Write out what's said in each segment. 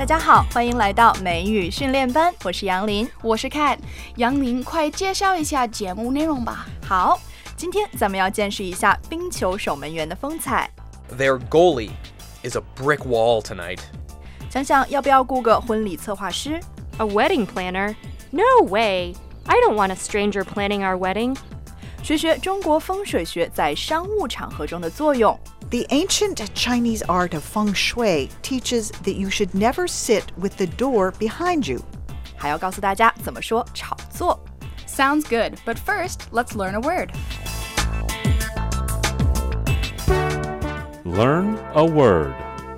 大家好，欢迎来到美语训练班，我是杨林， 我是 Kat。 杨林，快介绍一下节目内容吧。 好，今天咱们要见识一下冰球守门员的风采。 Their goalie is a brick wall tonight. 想想要不要雇个婚礼策划师？ A wedding planner? No way! I don't want a stranger planning our wedding. 学学中国风水学在商务场合中的作用。 The ancient Chinese art of feng shui teaches that you should never sit with the door behind you. 还要告诉大家怎么说炒作。 Sounds good, but first, let's learn a word. Learn a word.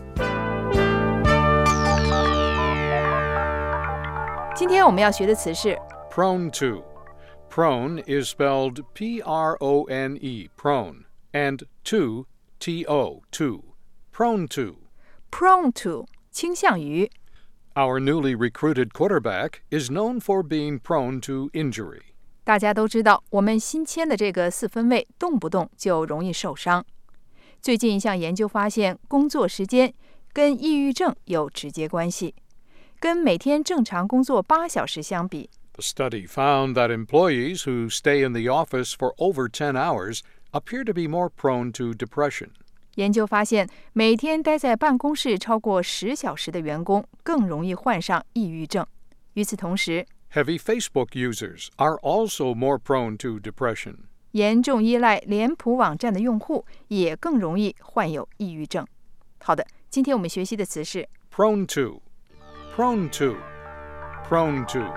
今天我们要学的词是 Prone to. Prone is spelled P-R-O-N-E, prone, and to, T-O, to. Prone to. prone to 倾向于。 Our newly recruited quarterback is known for being prone to injury. 大家都知道，我们新签的这个4分卫动不动就容易受伤。最近一项研究发现，工作时间跟抑郁症有直接关系。跟每天正常工作8小时相比， The study found that employees who stay in the office for over 10 hours appear to be more prone to depression. 研究发现，每天待在办公室超过10小时的员工更容易患上抑郁症。与此同时， Heavy Facebook users are also more prone to depression. 严重依赖脸谱网站的用户也更容易患有抑郁症。好的，今天我们学习的词是 Prone to. Prone to. Prone to.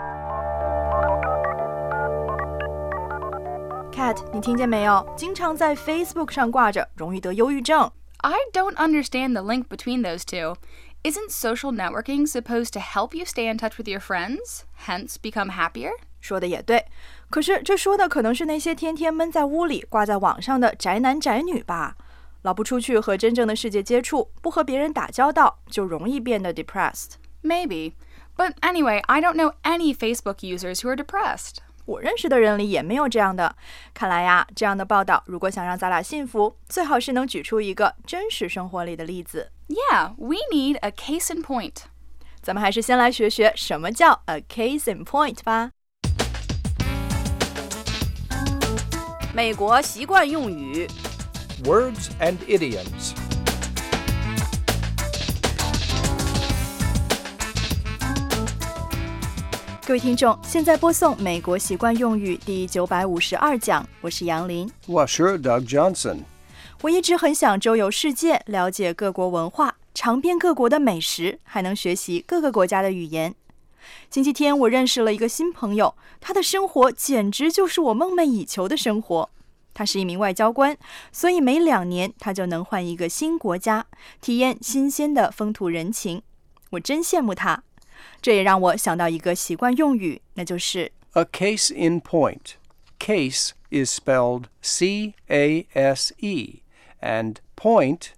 Kat， 你听见没有？经常在 Facebook 上挂着，容易得忧郁症。 I don't understand the link between those two. Isn't social networking supposed to help you stay in touch with your friends, hence become happier? 说的也对，可是这说的可能是那些天天闷在屋里挂在网上的宅男宅女吧。老不出去和真正的世界接触，不和别人打交道，就容易变得 depressed。 Maybe. But anyway, I don't know any Facebook users who are depressed. 我认识的人里也没有这样的。看来呀，这样的报道如果想让咱俩信服，最好是能举出一个真实生活里的例子。 Yeah, we need a case in point. 咱们还是先来学学什么叫 a case in point 吧。美国习惯用语 Words and idioms. 各位听众，现在播送美国习惯用语第952讲，我是杨林。 我是 Doug Johnson。 我一直很想周游世界，了解各国文化，尝遍各国的美食，还能学习各个国家的语言。星期天我认识了一个新朋友，他的生活简直就是我梦寐以求的生活。他是一名外交官，所以每2年他就能换一个新国家，体验新鲜的风土人情。我真羡慕他。这也让我想到一个习惯用语，那就是 A case in point. Case is spelled C-A-S-E, and point,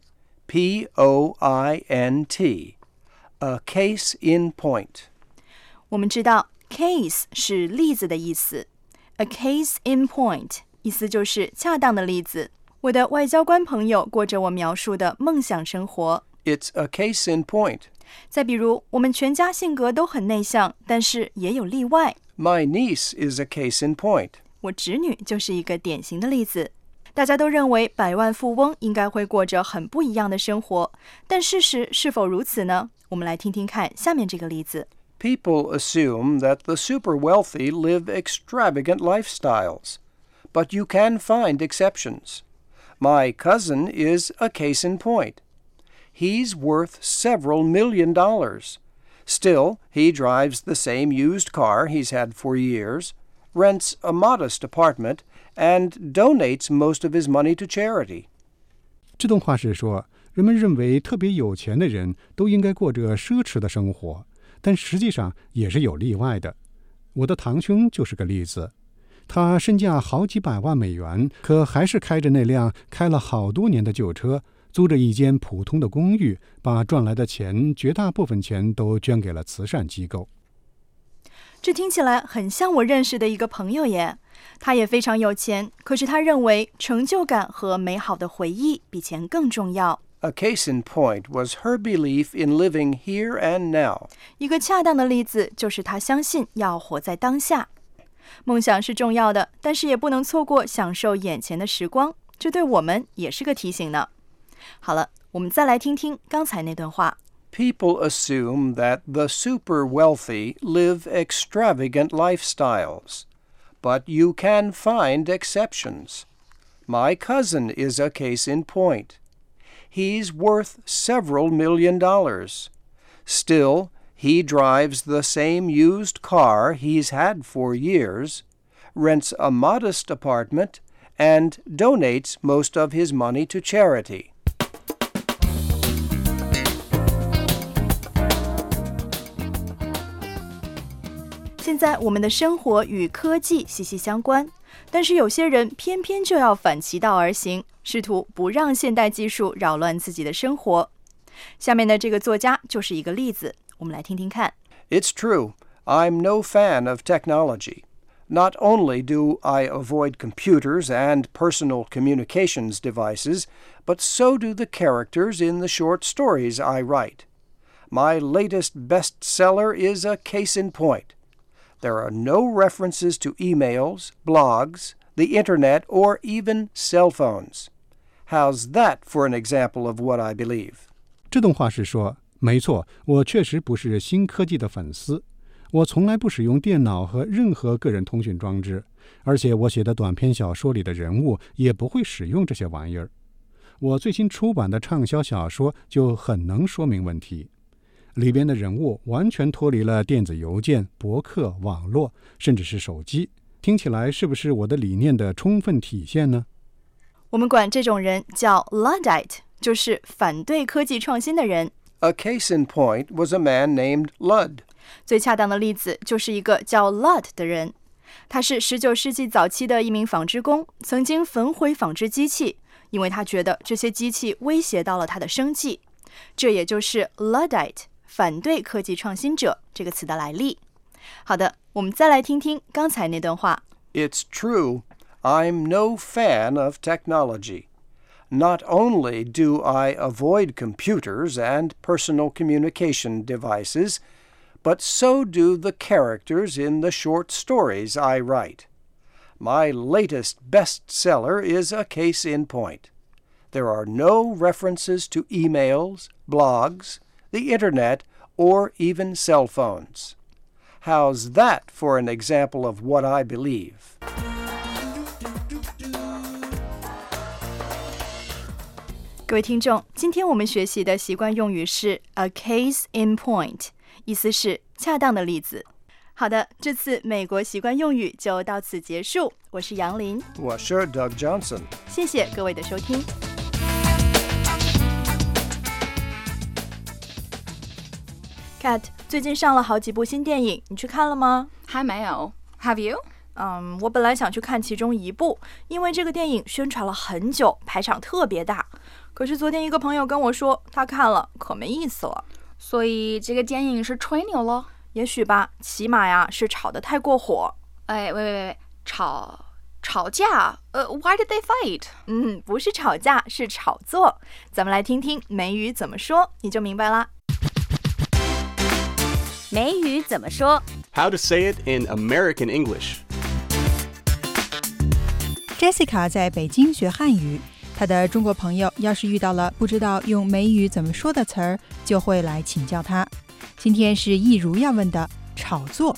P-O-I-N-T. A case in point. 我们知道 case 是例子的意思， A case in point 意思就是恰当的例子。我的外交官朋友过着我描述的梦想生活。 It's a case in point. 再比如，我们全家性格都很内向，但是也有例外。 My niece is a case in point. 我侄女就是一个典型的例子。大家都认为百万富翁应该会过着很不一样的生活，但事实是否如此呢？我们来听听看下面这个例子。 People assume that the super wealthy live extravagant lifestyles, but you can find exceptions. My cousin is a case in point.He's worth several $million. Still, he drives the same used car he's had for years, rents a modest apartment, and donates most of his money to charity. 这段话是说，人们认为特别有钱的人都应该过着奢侈的生活，但实际上也是有例外的。我的堂兄就是个例子，他身价好几百万美元，可还是开着那辆开了好多年的旧车，租着一间普通的公寓，把赚来的钱绝大部分钱都捐给了慈善机构。 这听起来很像我认识的一个朋友耶。他也非常有钱，可是他认为成就感和美好的回忆比钱更重要。 A case in point was her belief in living here and now. 一个恰当的例子就是她相信要活在当下。梦想是重要的，但是也不能错过享受眼前的时光，这对我们也是个提醒呢。好了，我们再来听听刚才那段话。 People assume that the super wealthy live extravagant lifestyles, but you can find exceptions. My cousin is a case in point. He's worth several $million. Still, he drives the same used car he's had for years, rents a modest apartment, and donates most of his money to charity. 现在我们的生活与科技息息相关，但是有些人偏偏就要反其道而行，试图不让现代技术扰乱自己的生活。下面的这个作家就是一个例子，我们来听听看。 It's true, I'm no fan of technology. Not only do I avoid computers and personal communications devices, but so do the characters in the short stories I write. My latest bestseller is a case in point.There are no references to emails, blogs, the internet, or even cell phones. How's that for an example of what I believe? 这段话是说，没错，我确实不是新科技的粉丝，我从来不使用电脑和任何个人通讯装置，而且我写的短篇小说里的人物也不会使用这些玩意儿。我最新出版的畅销小说就很能说明问题。里边的人物完全脱离了电子邮件、博客、网络，甚至是手机。听起来是不是我的理念的充分体现呢？ 我们管这种人叫 Luddite， 就是反对科技创新的人。 A case in point was a man named Ludd. 最恰当的例子就是一个叫 Ludd 的人，他是19世纪早期的一名纺织工，曾经焚毁纺织机器，因为他觉得这些机器威胁到了他的生计。这也就是 Luddite。反对科技创新者这个词的来历。好的，我们再来听听刚才那段话。 It's true, I'm no fan of technology. Not only do I avoid computers and personal communication devices, but so do the characters in the short stories I write. My latest bestseller is a case in point. There are no references to emails, blogs, the internet, or even cell phones. How's that for an example of what I believe? 各位听众，今天我们学习的习惯用语是 a case in point， 意思是恰当的例子。好的，这次美国习惯用语就到此结束。我是杨林， 我是 Doug Johnson， 谢谢各位的收听。Kat， 最近上了好几部新电影，你去看了吗？ 还没有。Have you? 我本来想去看其中一部，因为这个电影宣传了很久，排场特别大。可是昨天一个朋友跟我说，他看了可没意思了。 所以这个电影是吹牛了？ 也许吧，起码呀是炒得太过火。 哎，喂，吵架？Why did they fight? 不是吵架，是炒作。咱们来听听美语怎么说，你就明白啦。 美语怎么说 How to say it in American English. Jessica 在北京学汉语，她的中国朋友要是遇到了不知道用美语怎么说的词儿，就会来请教她。今天是易如要问的炒作。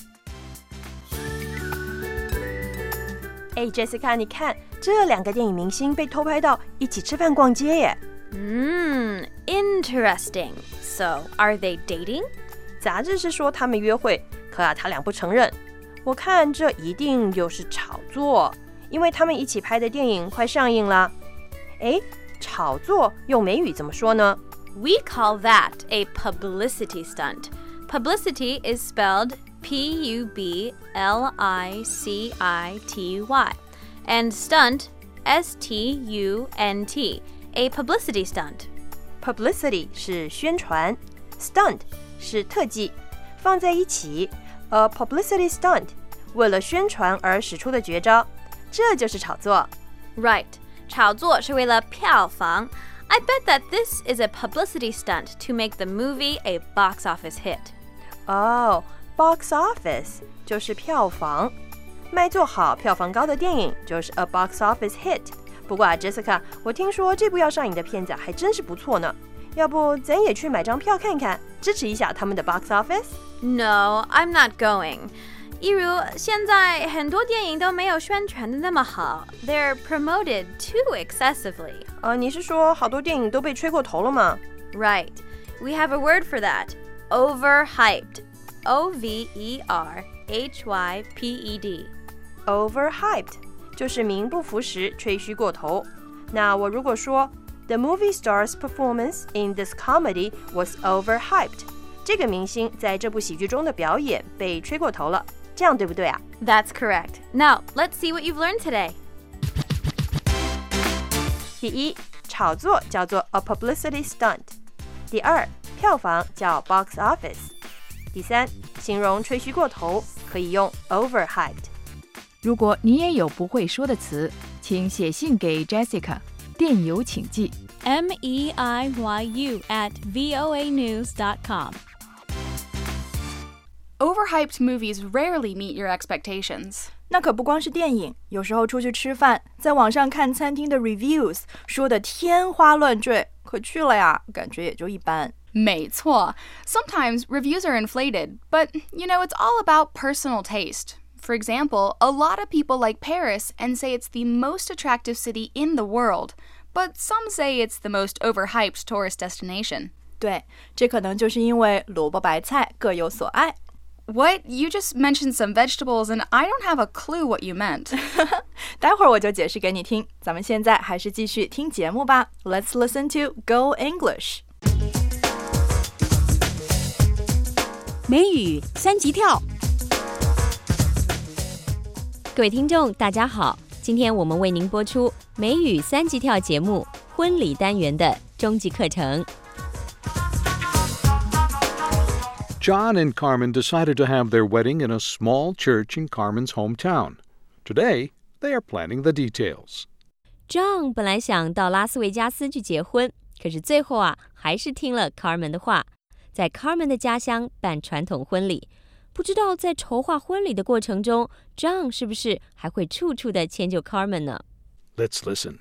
Jessica， 你看这两个电影明星被偷拍到一起吃饭逛街耶。 Interesting. So, are they dating? 杂志是说他们约会，可他俩不承认。我看这一定又是炒作，因为他们一起拍的电影快上映了。炒作用美语怎么说呢？ We call that a publicity stunt. Publicity is spelled P-U-B-L-I-C-I-T-Y. And stunt, S-T-U-N-T. A publicity stunt. Publicity 是宣传 ，stunt 是特技，放在一起 ，a publicity stunt 为了宣传而使出的绝招，这就是炒作。 Right. 炒作是为了票房。 I bet that this is a publicity stunt to make the movie a box office hit. 哦 box office 就是票房，卖座好、票房高的电影就是 a box office hit。不过啊 Jessica， 我听说这部要上映的片子还真是不错呢，要不咱也去买张票看看，支持一下他们的 box office？ No, I'm not going. 一如现在很多电影都没有宣传的那么好 ，they're promoted too excessively. 你是说好多电影都被吹过头了吗？ Right. We have a word for that. Overhyped. O-V-E-R-H-Y-P-E-D. Overhyped 就是名不符实，吹嘘过头。那我如果说 The movie star's performance in this comedy was overhyped， 这个明星在这部喜剧中的表演被吹过头了，这样对不对啊？ That's correct. Now, let's see what you've learned today. 第一，炒作叫做 a publicity stunt。第二，票房叫 box office。第三，形容吹嘘过头可以用 overhyped。 如果你也有不会说的词，请写信给 Jessica， 电邮请寄 meiyu@voanews.com. Overhyped movies rarely meet your expectations. 那可不光是电影，有时候出去吃饭，在网上看餐厅的 reviews 说的天花乱坠，可去了呀，感觉也就一般。 没错 Sometimes reviews are inflated, but, it's all about personal taste. For example, a lot of people like Paris and say it's the most attractive city in the world, but some say it's the most overhyped tourist destination. 对，这可能就是因为萝卜白菜各有所爱。 What? You just mentioned some vegetables and I don't have a clue what you meant. 待会儿我就解释给你听，咱们现在还是继续听节目吧。Let's listen to Go English. 美语三级跳。 各位听众大家好，今天我们为您播出美语三级跳节目婚礼单元的终极课程。 John and Carmen decided to have their wedding in a small church in Carmen's hometown. Today, they are planning the details. John 本来想到拉斯维加斯去结婚，可是最后还是听了 Carmen 的话，在 Carmen 的家乡办传统婚礼。不知道在筹划婚礼的过程中 John 是不是还会处处的迁就 Carmen 呢？ Let's listen.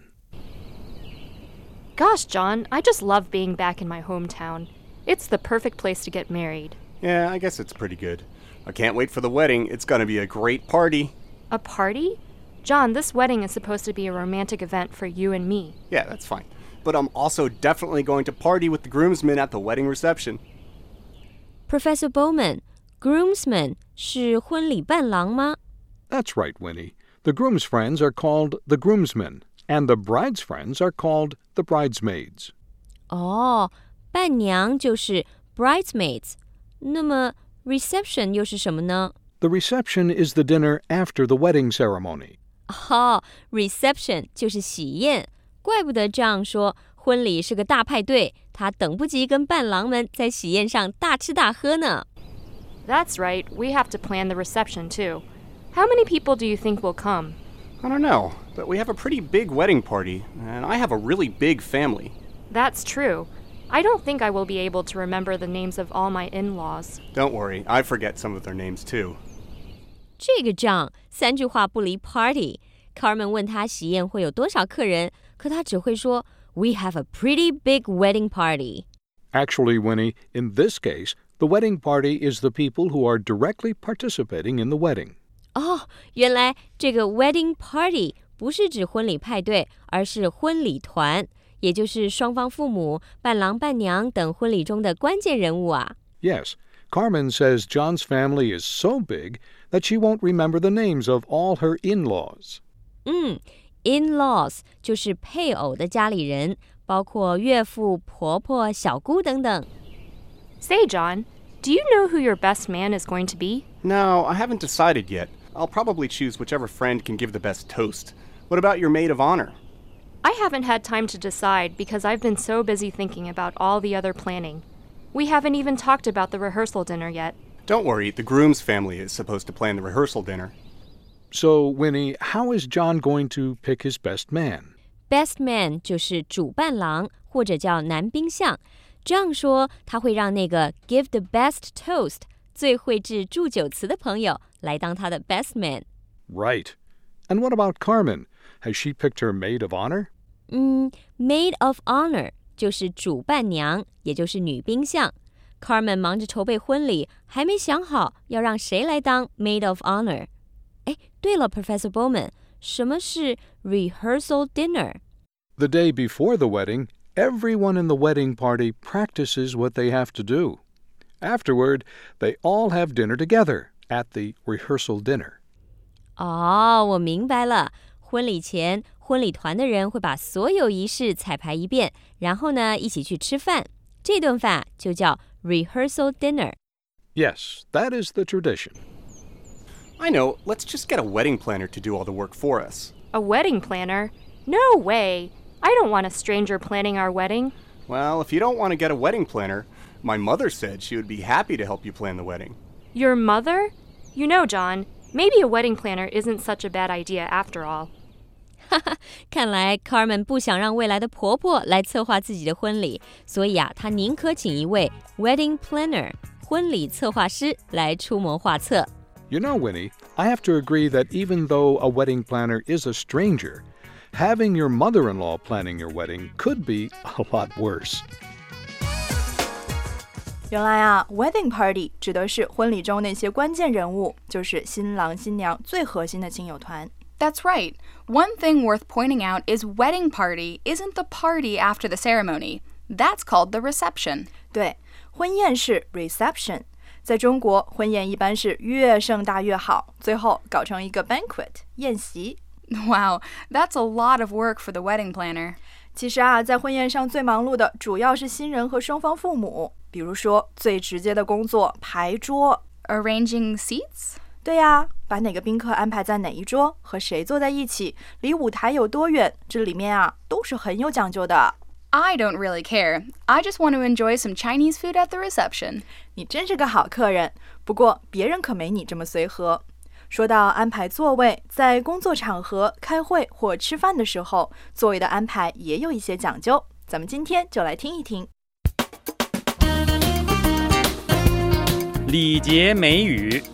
Gosh, John, I just love being back in my hometown. It's the perfect place to get married. Yeah, I guess it's pretty good. I can't wait for the wedding. It's going to be a great party. A party? John, this wedding is supposed to be a romantic event for you and me. Yeah, that's fine. But I'm also definitely going to party with the groomsmen at the wedding reception. Professor Bowman, groomsmen 是婚礼伴郎吗？ That's right, Winnie. The groom's friends are called the groomsmen, and the bride's friends are called the bridesmaids. 哦，伴娘就是 bridesmaids。那么 reception 又是什么呢？ The reception is the dinner after the wedding ceremony. reception 就是喜宴，怪不得这样说，婚礼是个大派对，他等不及跟伴郎们在喜宴上大吃大喝呢。 That's right, we have to plan the reception too. How many people do you think will come? I don't know, but we have a pretty big wedding party, and I have a really big family. That's true. I don't think I will be able to remember the names of all my in-laws. Don't worry, I forget some of their names too. 这个仗三句话不离 party。Carmen 问他喜宴会有多少客人，可他只会说 We have a pretty big wedding party. Actually, Winnie, in this case, the wedding party is the people who are directly participating in the wedding. 原来这个 wedding party 不是指婚礼派对，而是婚礼团，也就是双方父母、伴郎伴娘等婚礼中的关键人物啊。 Yes, Carmen says John's family is so big that she won't remember the names of all her in-laws. In-laws 就是配偶的家里人，包括岳父、婆婆、小姑等等。 Say, John, do you know who your best man is going to be? No, I haven't decided yet. I'll probably choose whichever friend can give the best toast. What about your maid of honor? I haven't had time to decide because I've been so busy thinking about all the other planning. We haven't even talked about the rehearsal dinner yet. Don't worry, the groom's family is supposed to plan the rehearsal dinner. So, Winnie, how is John going to pick his best man? Best man 就是主伴郎或者叫男宾相。这样说，他会让那个 give the best toast 最会制祝酒词的朋友来当他的 best man。 Right. And what about Carmen? Has she picked her maid of honor? Maid of honor 就是主伴娘，也就是女宾相。Carmen 忙着筹备婚礼，还没想好要让谁来当 maid of honor。对了 Professor Bowman， 什么是 rehearsal dinner? The day before the wedding, everyone in the wedding party practices what they have to do. Afterward, they all have dinner together at the rehearsal dinner. 我明白了。婚礼前，婚礼团的人会把所有仪式彩排一遍，然后呢，一起去吃饭。这顿饭就叫 rehearsal dinner. Yes, that is the tradition. I know. Let's just get a wedding planner to do all the work for us. A wedding planner? No way. I don't want a stranger planning our wedding. Well, if you don't want to get a wedding planner, my mother said she would be happy to help you plan the wedding. Your mother? You know, John, maybe a wedding planner isn't such a bad idea after all. 看来 Carmen 不想让未来的婆婆来策划自己的婚礼，所以她宁可请一位 wedding planner 婚礼策划师来出谋划策。 You know, Winnie, I have to agree that even though a wedding planner is a stranger, having your mother-in-law planning your wedding could be a lot worse. 原来啊 wedding party 指的是婚礼中那些关键人物，就是新郎新娘最核心的亲友团。 That's right. One thing worth pointing out is wedding party isn't the party after the ceremony. That's called the reception. 对，婚宴是 reception。在中国，婚宴一般是越盛大越好，最后搞成一个 banquet 宴席。 Wow, that's a lot of work for the wedding planner. 其实啊，在婚宴上最忙碌的主要是新人和双方父母。比如说，最直接的工作排桌 Arranging seats? 对呀，把哪个宾客安排在哪一桌，和谁坐在一起，离舞台有多远，这里面啊都是很有讲究的。 I don't really care. I just want to enjoy some Chinese food at the reception. 你真是个好客人，不过别人可没你这么随和。说到安排座位，在工作场合、开会或吃饭的时候，座位的安排也有一些讲究。咱们今天就来听一听。 礼节美语。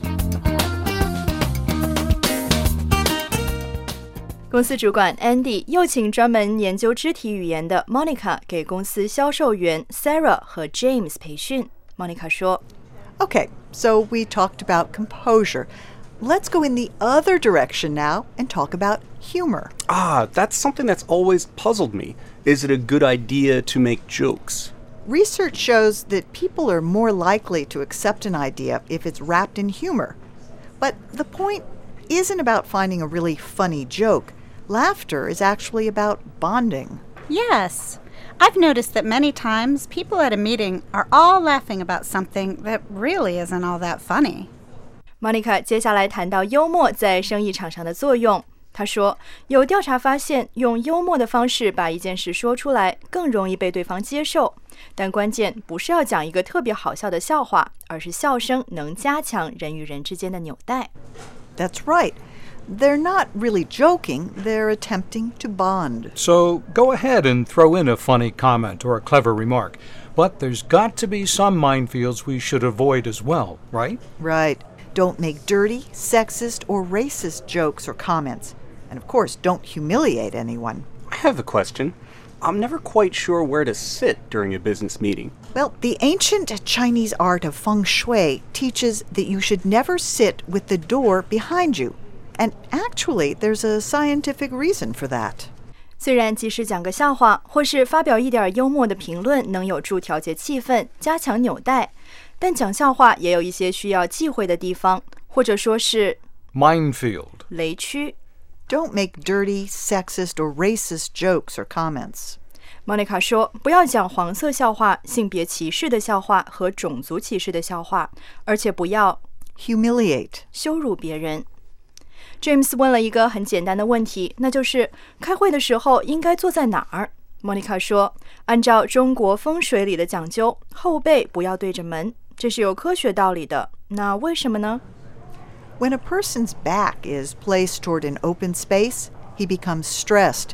公司主管 Andy 又请专门研究肢体语言的 Monica 给公司销售员 Sarah 和 James 培训。Monica 说 Okay, so we talked about composure. Let's go in the other direction now and talk about humor. That's something that's always puzzled me. Is it a good idea to make jokes? Research shows that people are more likely to accept an idea if it's wrapped in humor. But the point isn't about finding a really funny joke. Laughter is actually about bonding. Yes. I've noticed that many times people at a meeting are all laughing about something that really isn't all that funny. Monica 接下来谈到幽默在生意场上的作用。她说，有调查发现，用幽默的方式把一件事说出来，更容易被对方接受。但关键不是要讲一个特别好笑的笑话，而是笑声能加强人与人之间的纽带。 That's right. They're not really joking, they're attempting to bond. So go ahead and throw in a funny comment or a clever remark. But there's got to be some minefields we should avoid as well, right? Right. Don't make dirty, sexist, or racist jokes or comments. And of course, don't humiliate anyone. I have a question. I'm never quite sure where to sit during a business meeting. Well, the ancient Chinese art of feng shui teaches that you should never sit with the door behind you. And actually, there's a scientific reason for that. 虽然即使讲个笑话，或是发表一点幽默的评论，能有助调节气氛、加强纽带，但讲笑话也有一些需要忌讳的地方，或者说是 minefield 雷区。 Don't make dirty, sexist, or racist jokes or comments. Monica 说，不要讲黄色笑话、性别歧视的笑话和种族歧视的笑话，而且不要 humiliate 羞辱别人。James 问了一个很简单的问题，那就是开会的时候应该坐在哪儿？ Monica 说，按照中国风水里的讲究，后背不要对着门，这是有科学道理的。那为什么呢？ When a person's back is placed toward an open space, he becomes stressed.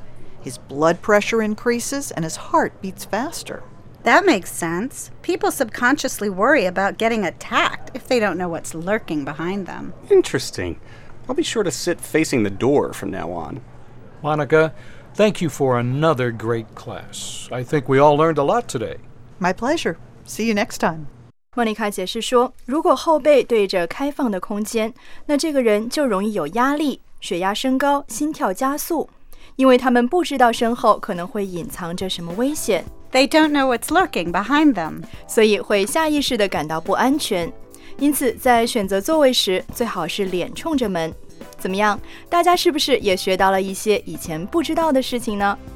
His blood pressure increases and his heart beats faster. That makes sense. People subconsciously worry about getting attacked if they don't know what's lurking behind them. Interesting. I'll be sure to sit facing the door from now on. Monica, thank you for another great class. I think we all learned a lot today. My pleasure. See you next time. 莫妮卡解释说，如果后背对着开放的空间，那这个人就容易有压力，血压升高，心跳加速，因为他们不知道身后可能会隐藏着什么危险。 They don't know what's lurking behind them. 所以会下意识地感到不安全。因此，在选择座位时，最好是脸冲着门。怎么样？大家是不是也学到了一些以前不知道的事情呢？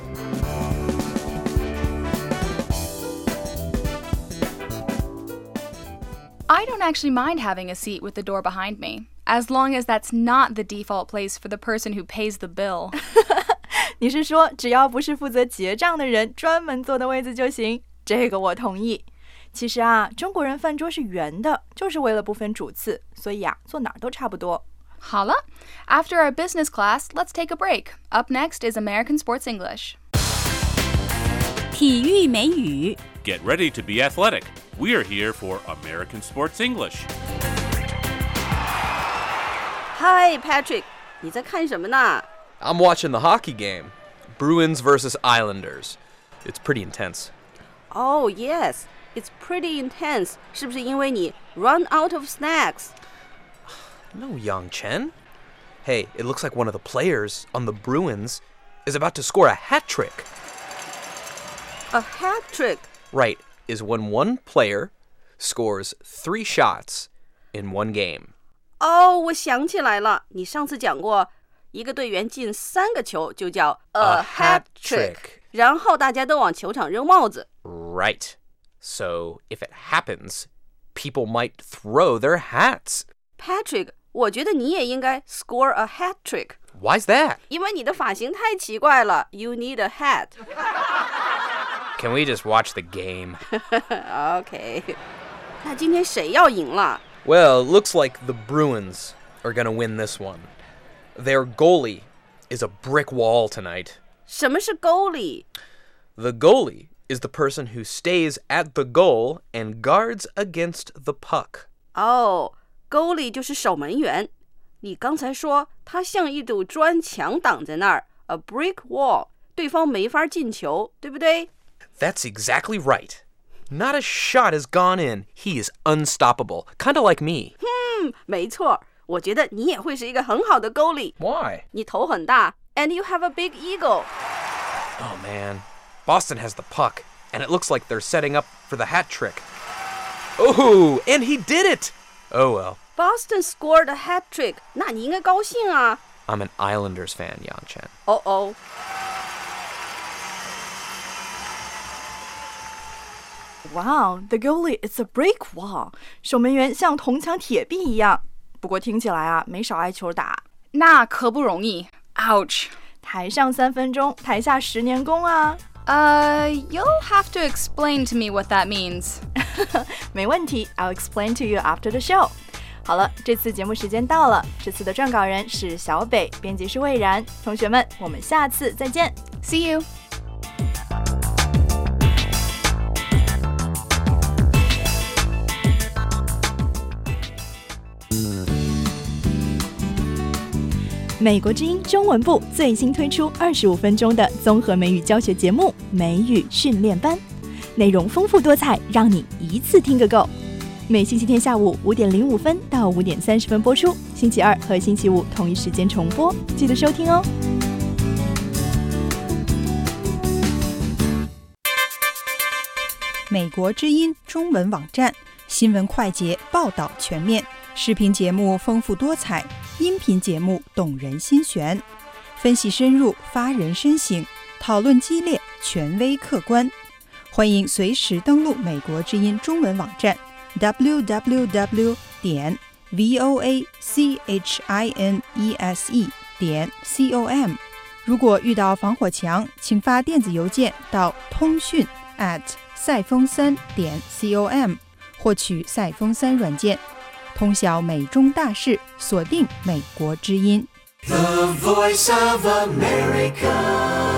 I don't actually mind having a seat with the door behind me, as long as that's not the default place for the person who pays the bill. 你是说只要不是负责结账的人专门坐的位子就行？这个我同意。其实啊，中国人饭桌是圆的，就是为了不分主次，所以啊，坐哪儿都差不多。 好了 After our business class, let's take a break. Up next is American Sports English. 体育美语 Get ready to be athletic. We are here for American Sports English. Hi, Patrick. 你在看什么呢？ I'm watching the hockey game. Bruins versus Islanders. It's pretty intense. Oh, yes. It's pretty intense. 是不是因为你 run out of snacks? No, Yang Chen. Hey, it looks like one of the players on the Bruins is about to score a hat trick. A hat trick? Right, is when one player scores 3 shots in one game. 哦，我想起来了，你上次讲过，一个队员进3个球就叫 a hat trick， 然后大家都往球场扔帽子。 Right. So if it happens, people might throw their hats. Patrick, 我觉得你也应该 score a hat trick. Why's that? 因为你的发型太奇怪了。You need a hat. Can we just watch the game? Okay. 那今天谁要赢了？ Well, it looks like the Bruins are going to win this one. Their goalie is a brick wall tonight. 什么是 goalie? The goalie is the person who stays at the goal and guards against the puck. 哦， goalie 就是守门员。你刚才说他像一堵砖墙挡在那儿 ，a brick wall， 对方没法进球，对不对？ That's exactly right. Not a shot has gone in. He is unstoppable, kind of like me. 没错，我觉得你也会是一个很好的 goalie. Why? 你头很大 and you have a big ego. Oh, man. Boston has the puck, and it looks like they're setting up for the hat trick. Oh, and he did it! Oh, well. Boston scored a hat trick. 那你应该高兴啊。 I'm an Islanders fan, Yang Chen. Oh. Wow, the goalie is a brick wall. 守门员像铜墙铁壁一样。不过听起来啊，没少挨球打。 那可不容易。Ouch. 台上3分钟，台下10年功啊。 You'll have to explain to me what that means. 没问题 I'll explain to you after the show. 好了，这次节目时间到了。这次的撰稿人是小北，编辑是魏然。同学们，我们下次再见。 See you. 《美国之音》中文部最新推出25分钟的综合美语教学节目《美语训练班》，内容丰富多彩，让你一次听个够。每星期天下午5点05分到5点30分播出，星期二和星期五同一时间重播，记得收听哦。 美国之音中文网站新闻快捷，报道全面，视频节目丰富多彩，音频节目动人心弦，分析深入，发人深省，讨论激烈，权威客观。欢迎随时登录美国之音中文网站 www.voachinese.com。如果遇到防火墙，请发电子邮件到通讯赛风3.com， 获取赛风3软件，通晓美中大事，锁定美国之音。 The Voice of America